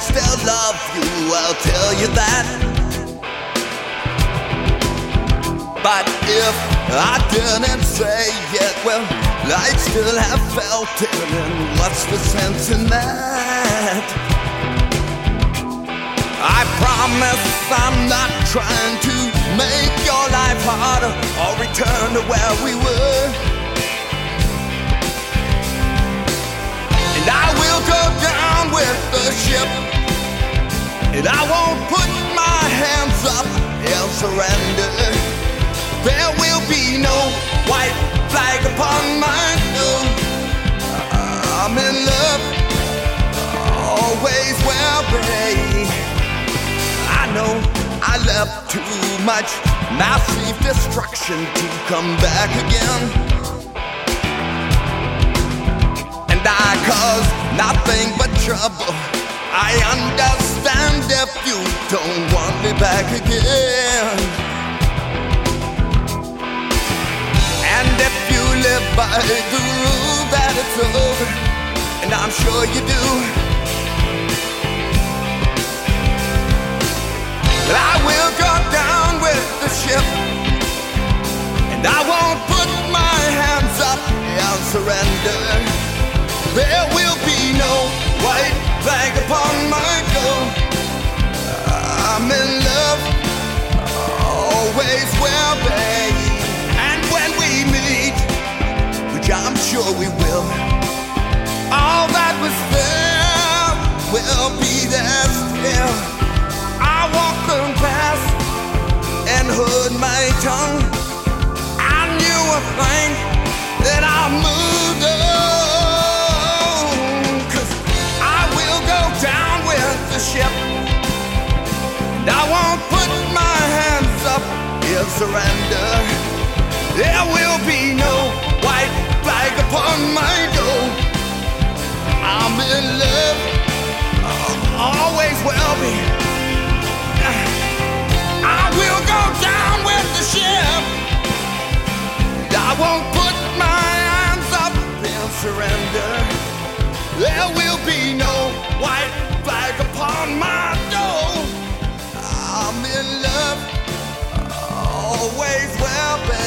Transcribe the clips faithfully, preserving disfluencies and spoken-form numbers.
still love you, I'll tell you that. But if I didn't say it, well, I'd still have felt it, and what's the sense in that? I promise I'm not trying to make your life harder or return to where we were. And I will go down with the ship, and I won't put my hands up and surrender. There will be no white flag upon my door. I'm in love, always will be. I know I left too much massive destruction to come back again. And I caused nothing but trouble. I understand if you don't want me back again. And if you live by the rule that it's over, and I'm sure you do, but I will go down with the ship, and I won't put my hands up and surrender. There will be no white flag upon my door. I'm in love, always will be. And when we meet, which I'm sure we will, all that was there will be there still. I walked the path and heard my tongue. I knew a thing that I moved on. 'Cause I will go down with the ship, and I won't put my hands up in surrender. There will be no white flag upon my door. I'm in love, always will be. I will go down with the ship, I won't put my hands up and surrender. There will be no white flag upon my door. I'm in love, always will be.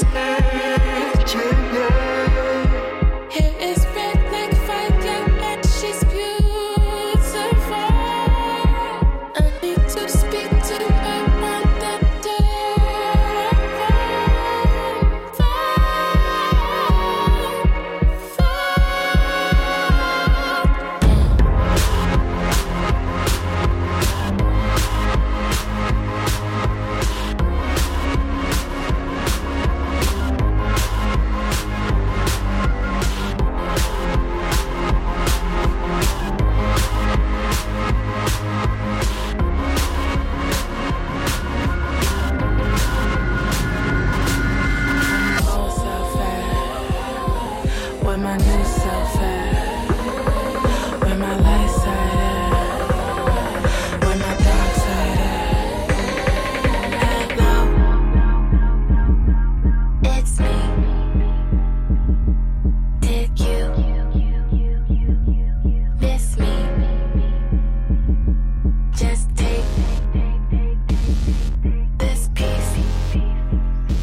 Here is red like fire and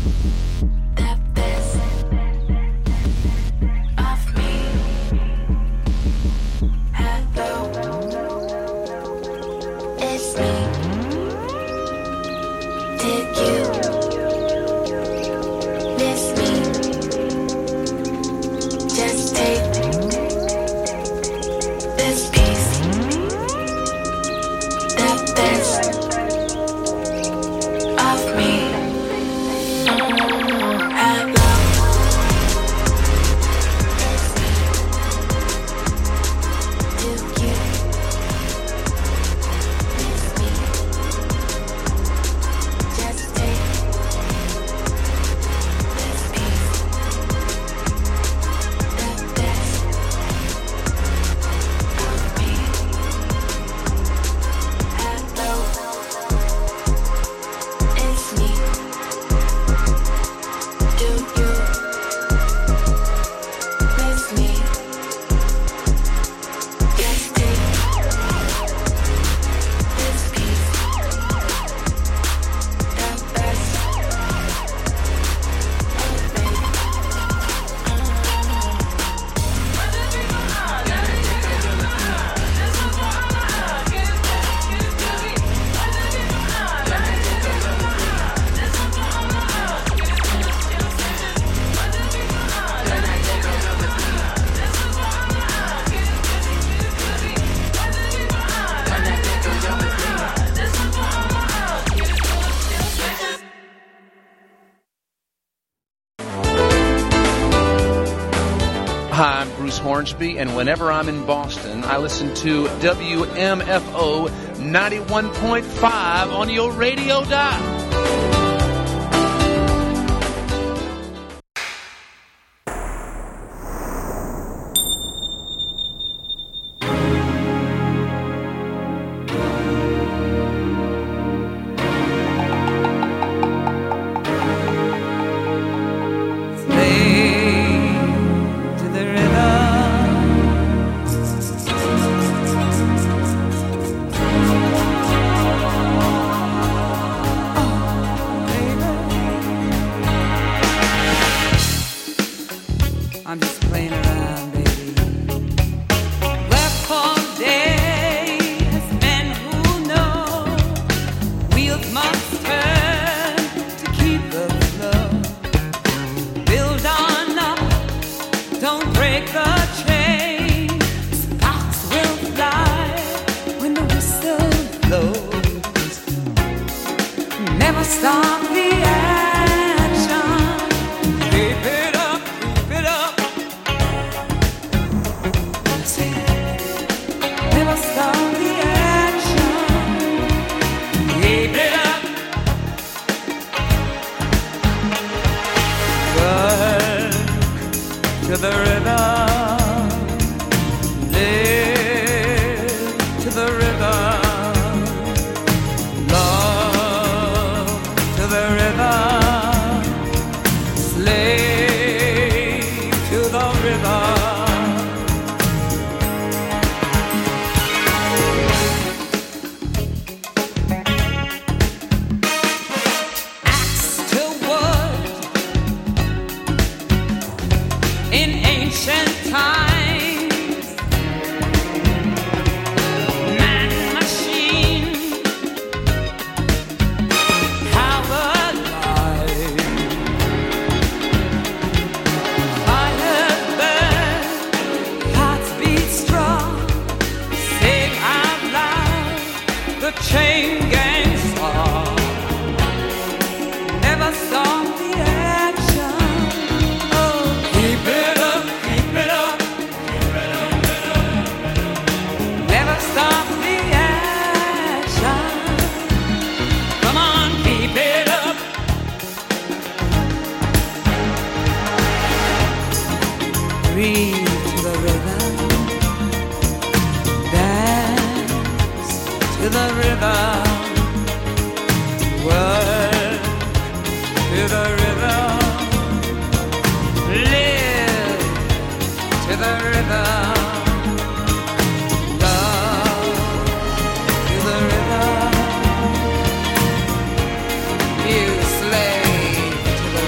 Hi, I'm Bruce Hornsby, and whenever I'm in Boston, I listen to W M F O ninety-one point five on your radio dial. You slave to the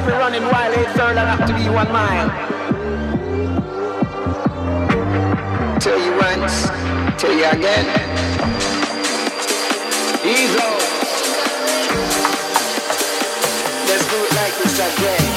me running while eight third and have to be one mile. Tell you once, tell you again. Ease out. Let's do it like this again.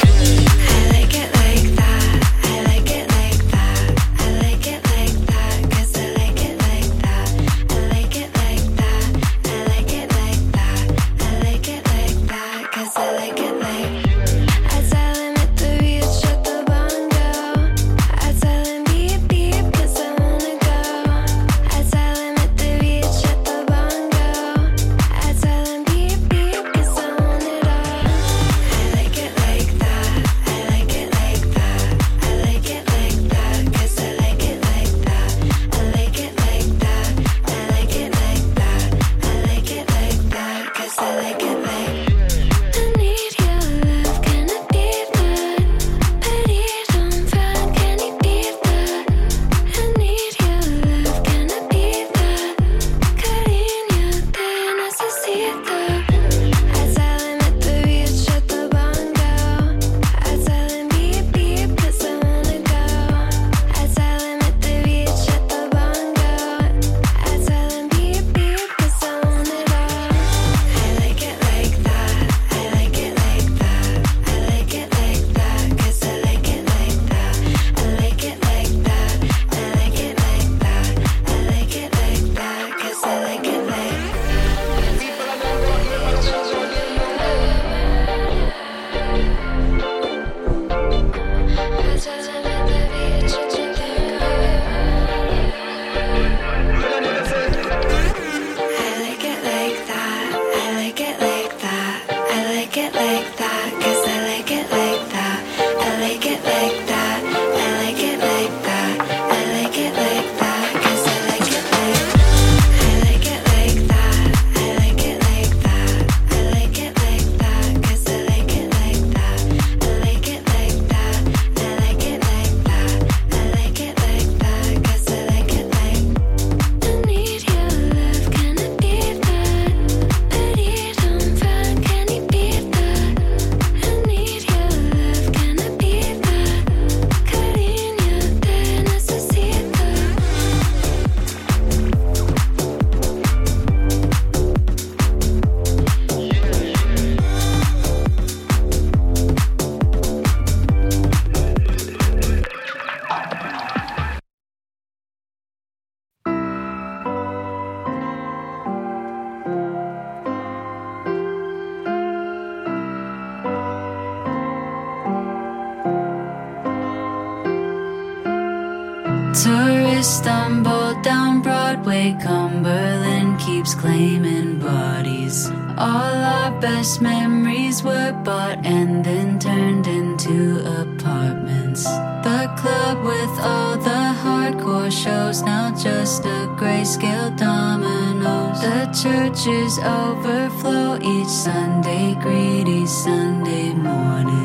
Tourists stumble down Broadway, Cumberland keeps claiming bodies. All our best memories were bought and then turned into apartments. The club with all the hardcore shows, now just a grayscale dominoes. The churches overflow each Sunday, greedy Sunday morning.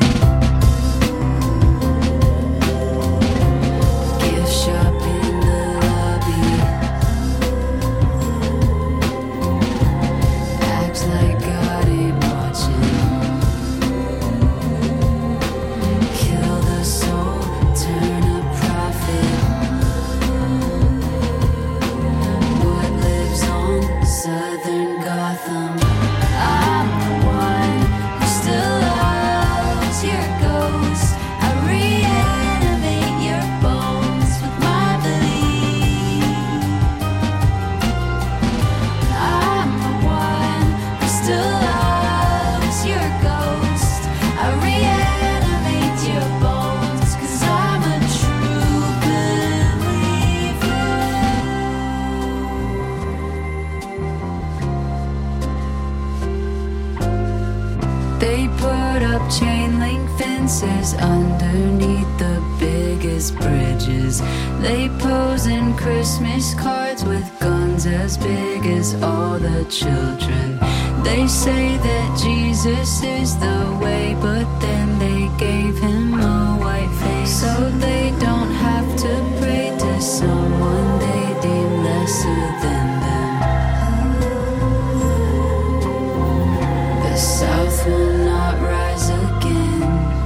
Underneath the biggest bridges, they pose in Christmas cards with guns as big as all the children. They say that Jesus is the way, but then they gave him a white face, so they don't have to pray to someone they deem lesser than them. The South will not rise again.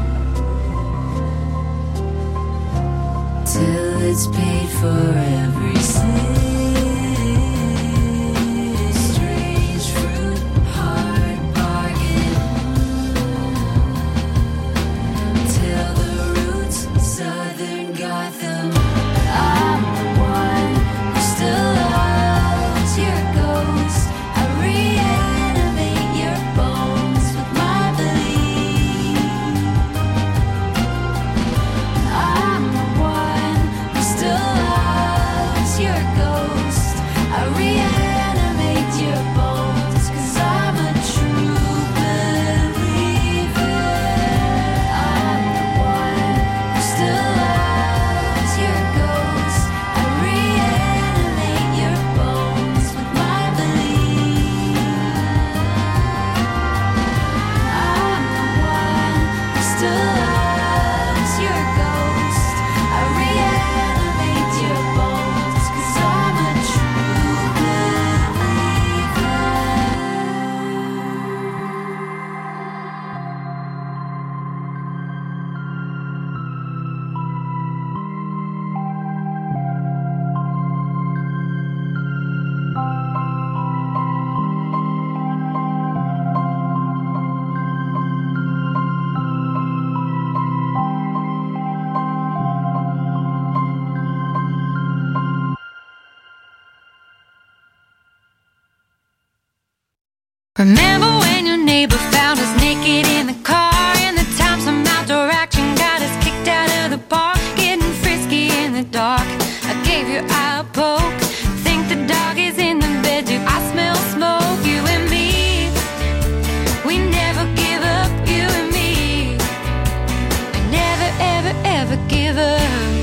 Remember when your neighbor found us naked in the car? And the time some outdoor action got us kicked out of the park, getting frisky in the dark. I gave your eye a poke. Think the dog is in the bed too. I smell smoke. You and me, we never give up. You and me, we never ever ever give up.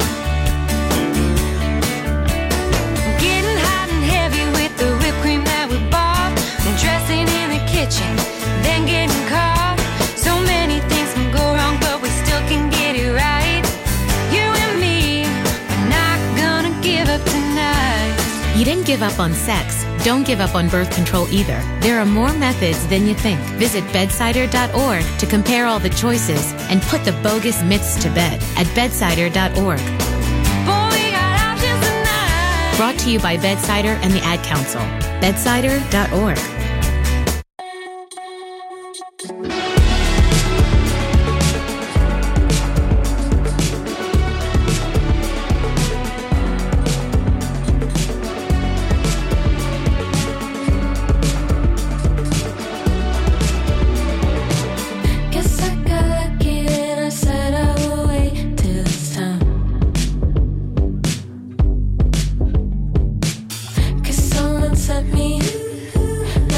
Getting hot and heavy with the whipped cream that we bought, and dressing in the kitchen, then getting caught. So many things can go wrong, but we still can get it right. You and me, we're not gonna give up tonight. You didn't give up on sex. Don't give up on birth control either. There are more methods than you think. Visit bedsider dot org to compare all the choices and put the bogus myths to bed at bedsider dot org. Boy, we got options tonight. Brought to you by Bedsider and the Ad Council. bedsider dot org. Guess I got lucky and I said I will wait till it's time. 'Cause someone sent me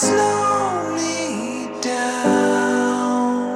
slow me down.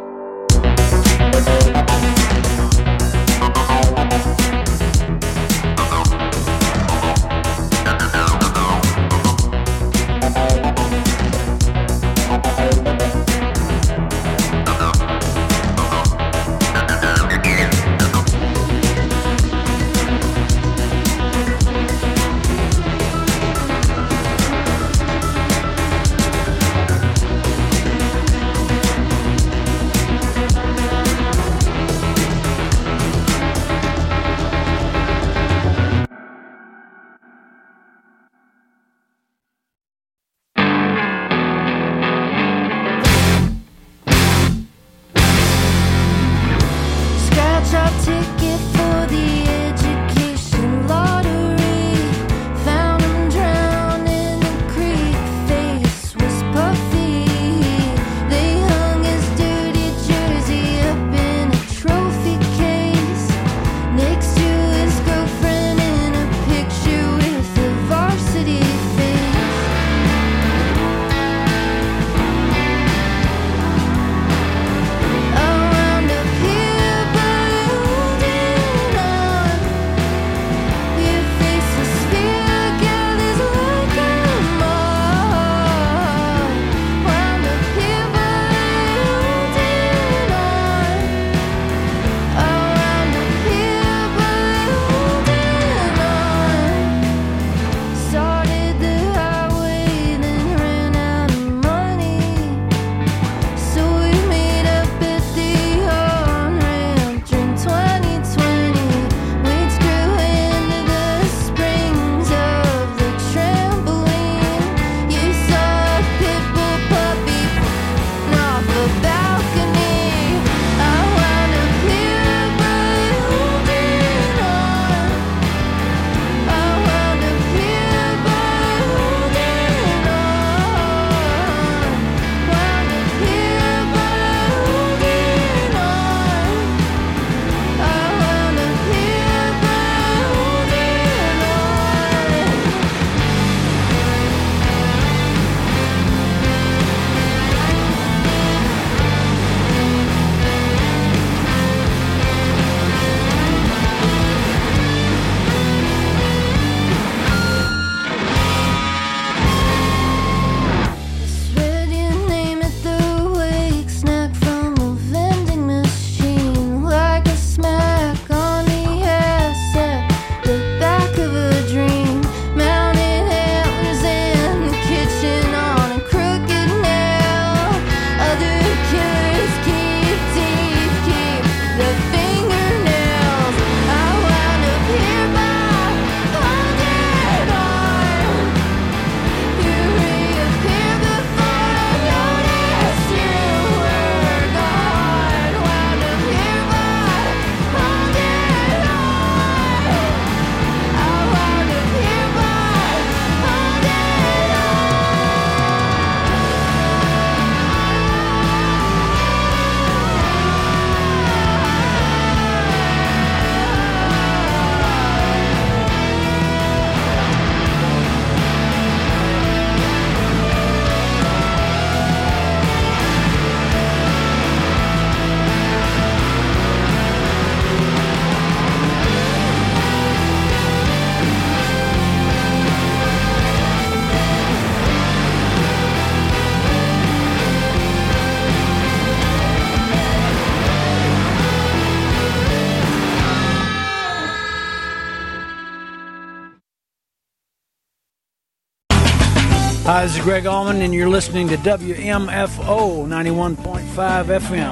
Hi, this is Greg Allman, and you're listening to W M F O ninety-one point five F M.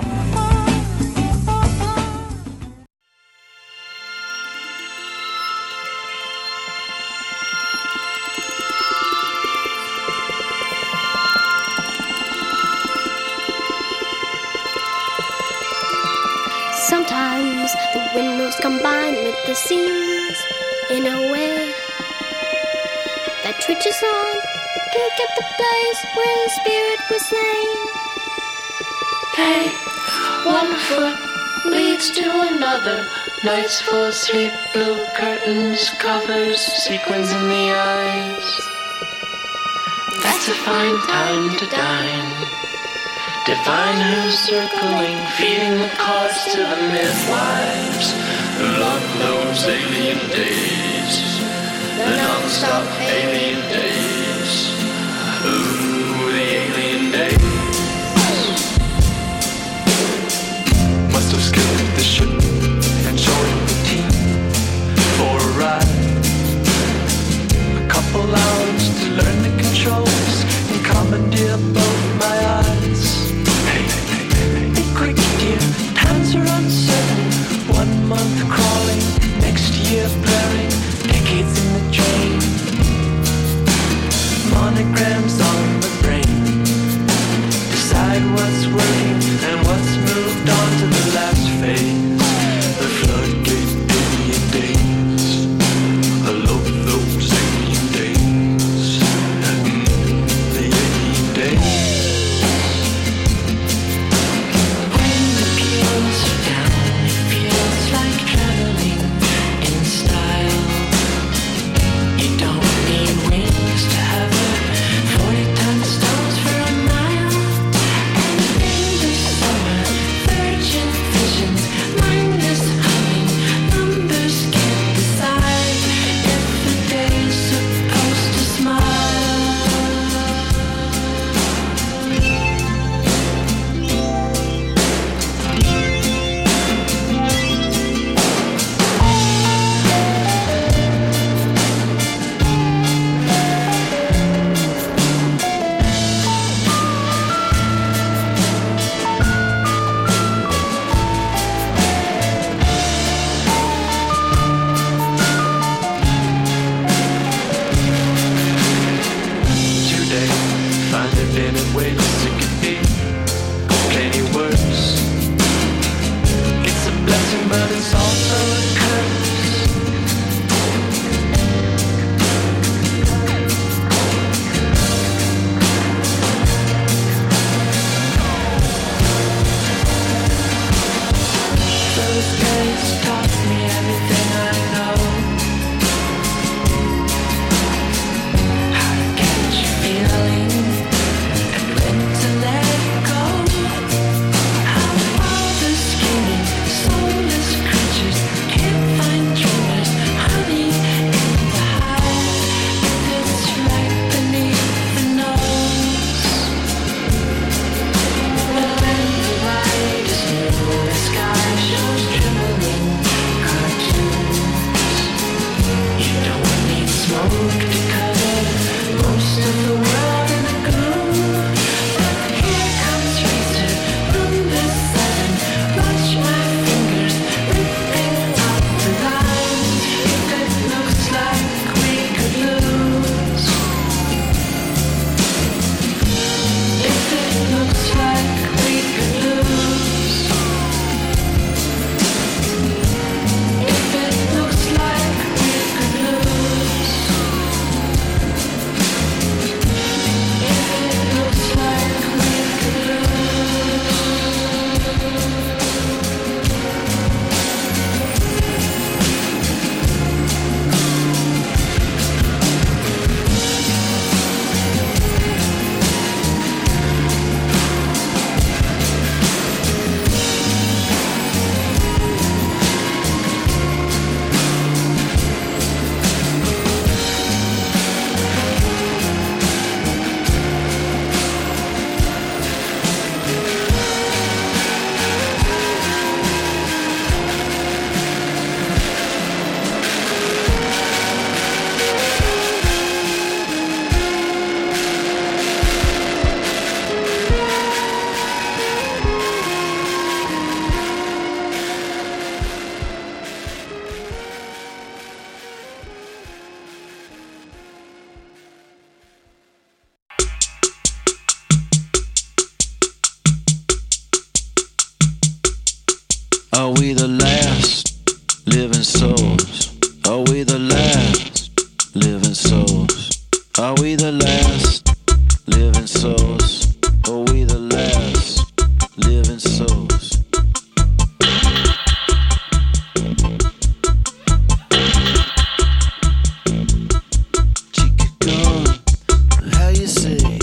Sometimes the windows combine with the scenes in a way that twitches on. Look at the place where the spirit was slain. Hey, one foot leads to another. Nights full of sleep, blue curtains, covers, sequins in the eyes. That's to find time to dine. Divine who's circling, feeding the cause to the midwives who love those alien days, the non-stop alien days. Ooh, the alien days. Must have skipped the ship and joined the team for a ride. A couple hours to learn the controls and commandeer both my eyes. Hey, hey, hey, be quick, dear, times are uncertain. One month crawling, next year blurring, decades in the train. Monograms on the brain. Decide what's working and what's moved on to the last phase. The floodgate alien days. I love those alien days. Mm, the alien days. When the peels are down, it feels like traveling in style. You don't need wings to hover, forty ton stones for a mile. And in the summer, virgin visions, mindless humming, numbers can't decide if the day's supposed to smile. Today, find it in a way it could be plenty worse. It's a blessing, but it's also a curse. Those days taught me everything I know. How to catch a feeling and when to let it go. How all the scheming, soulless creatures can't find dreamers, honey in the hive. If it's right beneath the nose, the land the light is new, the sky shows trembling cartoons. You don't need smoke to cover most of the world in the gloom. But here comes Racer, number seven. Watch my fingers ripping out the lines. If it looks like we could lose, if it looks like we could lose, if it looks like we could lose, if it looks like we could lose. Are we the last living souls? Are we the last living souls? Are we the last living souls? Are we the last living souls? Chica gone, how you say?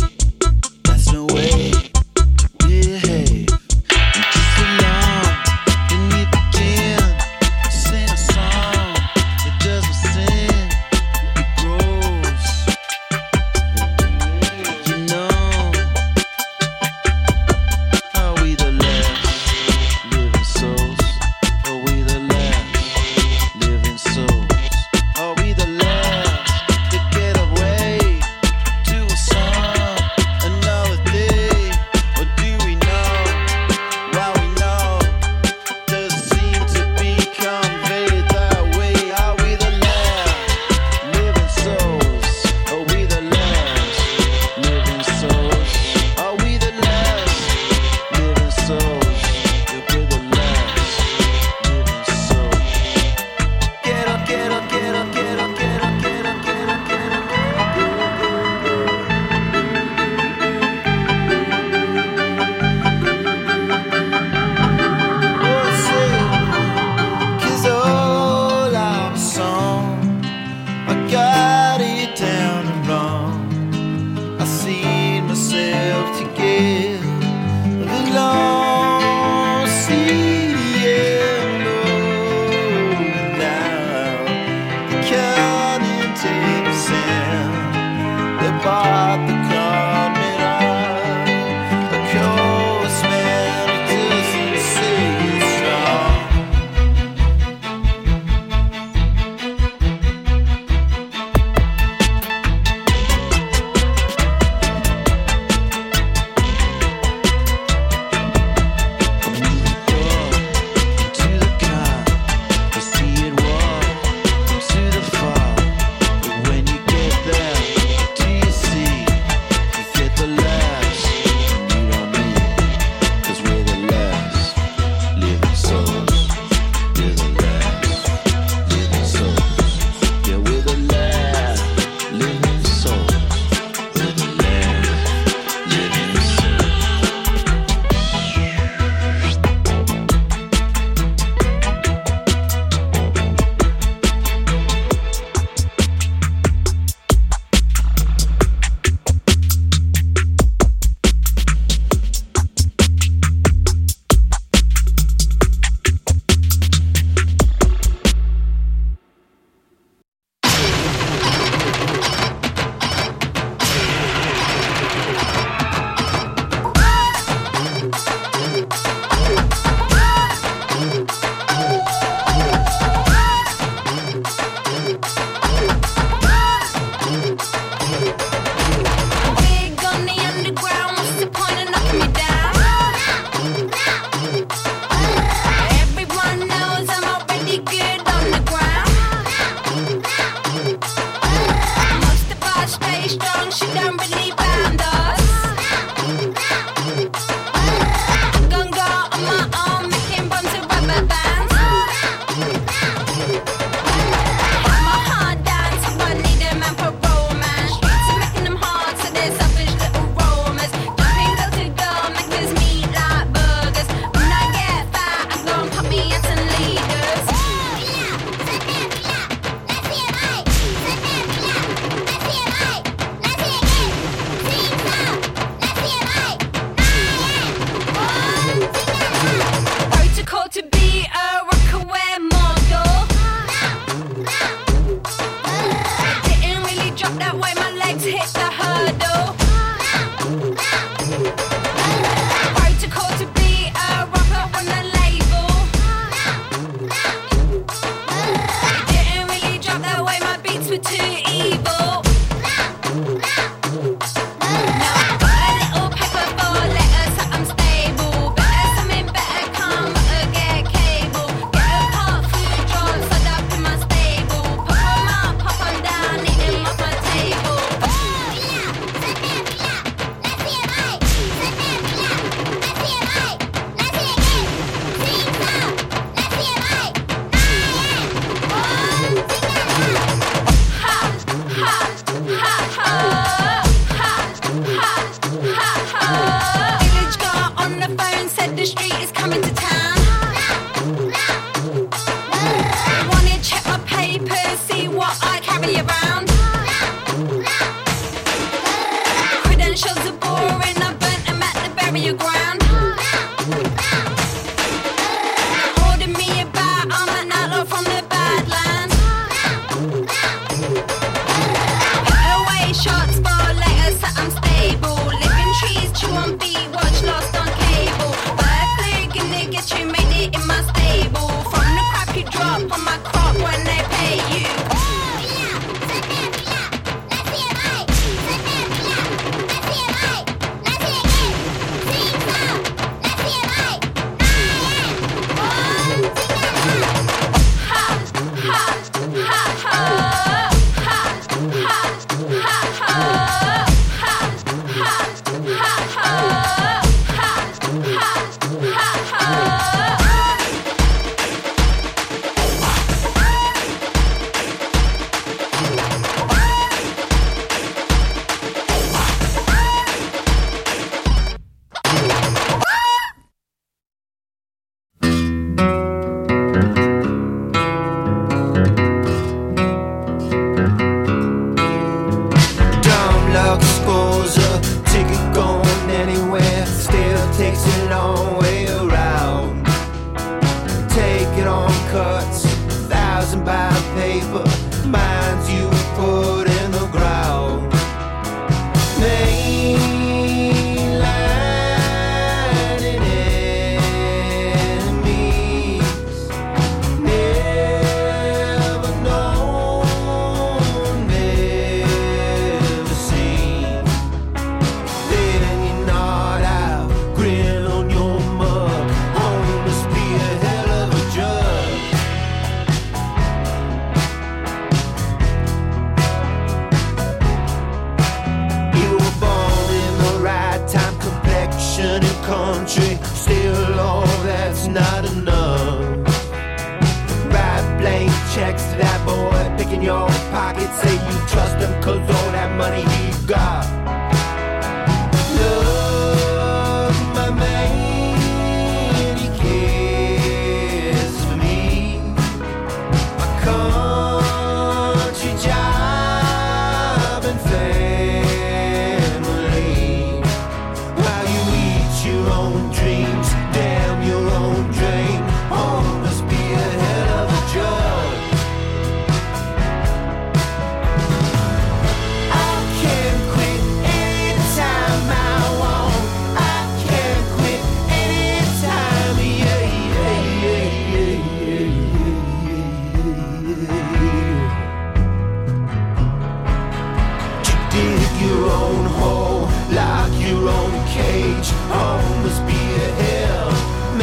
reach home must be a hell.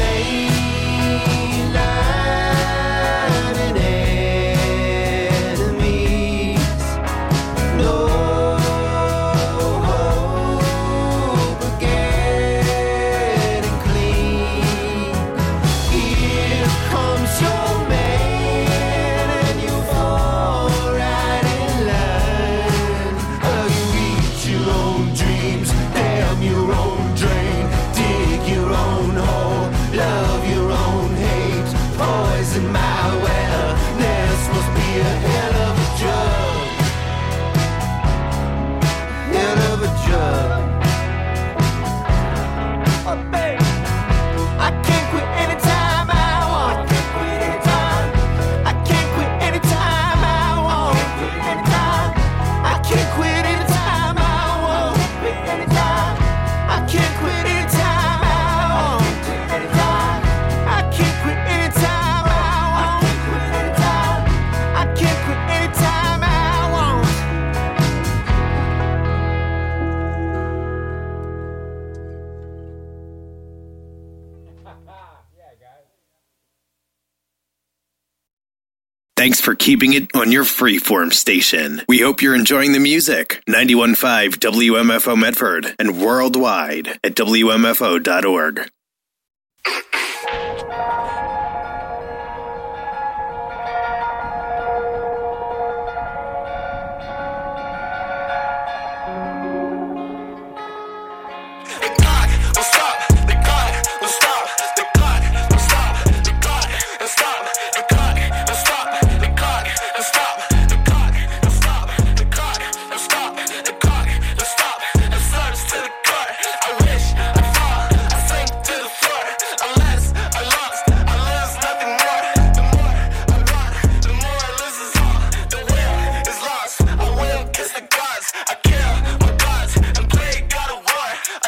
Mainline and enemies. No hope of getting clean. Here comes your man and you fall right in line. Oh, you eat your own dreams, damn your own drain, dig your own hole, love your own hate, poison my wellness must be a hell of a drug, hell of a drug. Oh, babe, I can't quit anytime I want. I can't quit anytime. I can't quit anytime I want. I can't quit anytime I want. I can't quit anytime I want. I can't quit anytime I want. I can't quit anytime I want. Thanks for keeping it on your freeform station. We hope you're enjoying the music. ninety-one point five W M F O Medford and worldwide at W M F O dot org.